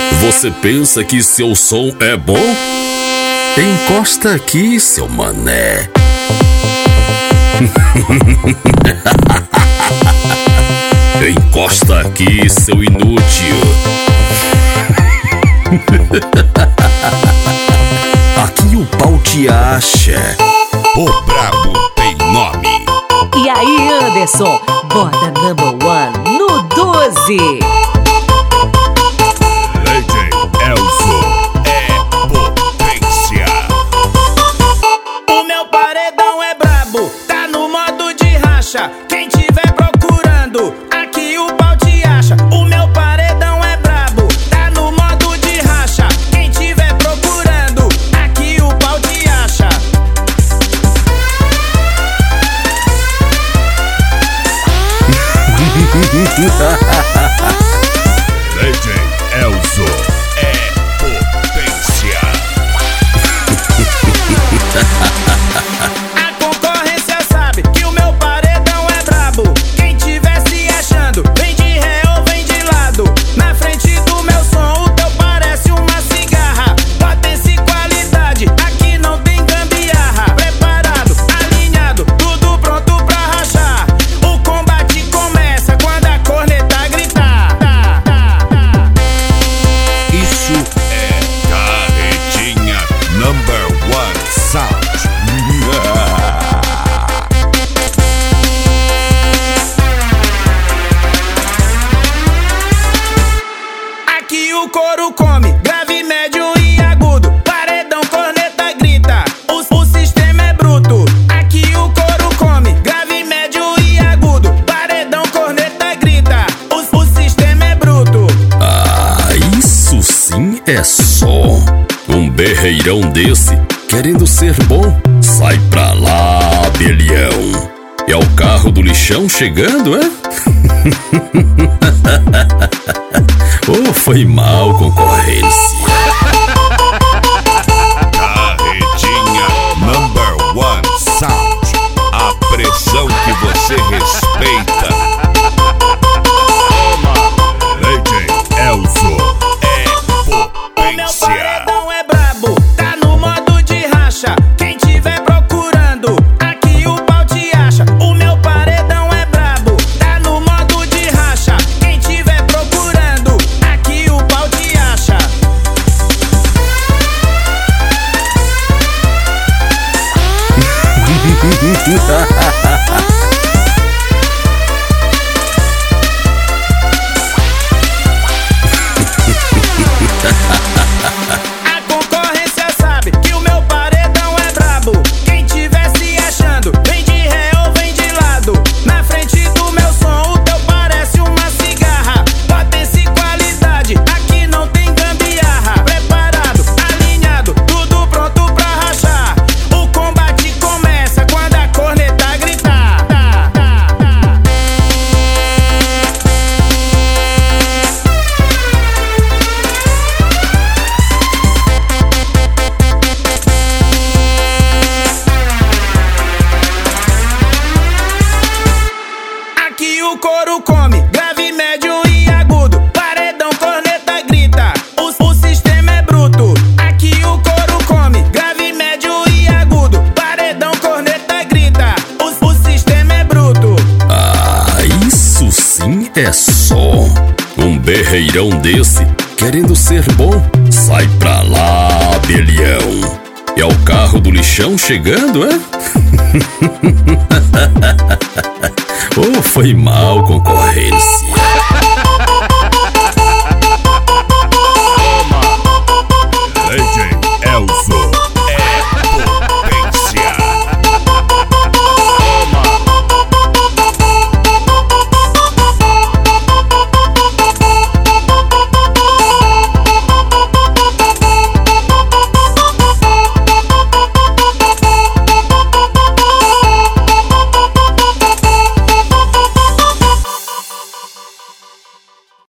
Você pensa que seu som é bom? Encosta aqui, seu mané. Encosta aqui, seu inútil. Aqui o pau te acha. O brabo tem nome. E aí, Anderson, bota number 1 no 12. DJ Elzo é potência. O meu paredão é brabo, tá no modo de racha. Quem tiver procurando, aqui o pau te acha. O meu paredão é brabo, tá no modo de racha. Quem tiver procurando, aqui o pau te acha. DJ Elzo é potência. A concorrência sabe que o meu paredão é brabo. Quem tiver se achando, vem de ré ou vem de lado. Na frente do meu som, o teu parece uma cigarra. Potência e qualidade, aqui não tem gambiarra. Preparado, alinhado, tudo pronto pra rachar. O combate começa quando a corneta gritar. Isso é Carretinha number 1 sound. Aqui o couro come, grave, médio e agudo. Paredão, corneta, grita, o sistema é bruto. Aqui o couro come, grave, médio e agudo. Paredão, corneta, grita, o sistema é bruto. Ah, isso sim é som. Um berreirão desse, querendo ser bom, sai pra lá, abelhão. É o carro do lixão chegando, é? Oh, foi mal, concorrência. Carretinha number 1 sound. A pressão que você respeita. DJ Elzo é O meu potência. paredão é brabo, tá no modo de racha. Quem tiver procurando, aqui o pau te acha. O meu paredão é brabo, tá no modo de racha. Quem tiver procurando, aqui o pau te acha. A concorrência sabe que o meu paredão é brabo. Quem tiver se achando, vem de ré ou vem de lado. Na frente do meu som, o teu parece uma cigarra. Potência e qualidade, aqui não tem gambiarra. Preparado, alinhado, tudo pronto pra rachar. O combate começa quando a corneta gritar. Aqui o couro come, grave, médio e agudo. Paredão, corneta, grita, o sistema é bruto. Aqui o couro come, grave, médio e agudo. Paredão, corneta, grita, o sistema é bruto. Ah, isso sim é som. Um berreirão desse, querendo ser bom, sai pra lá, abelhão. É o carro do lixão chegando, é? Oh, foi mal, concorrência.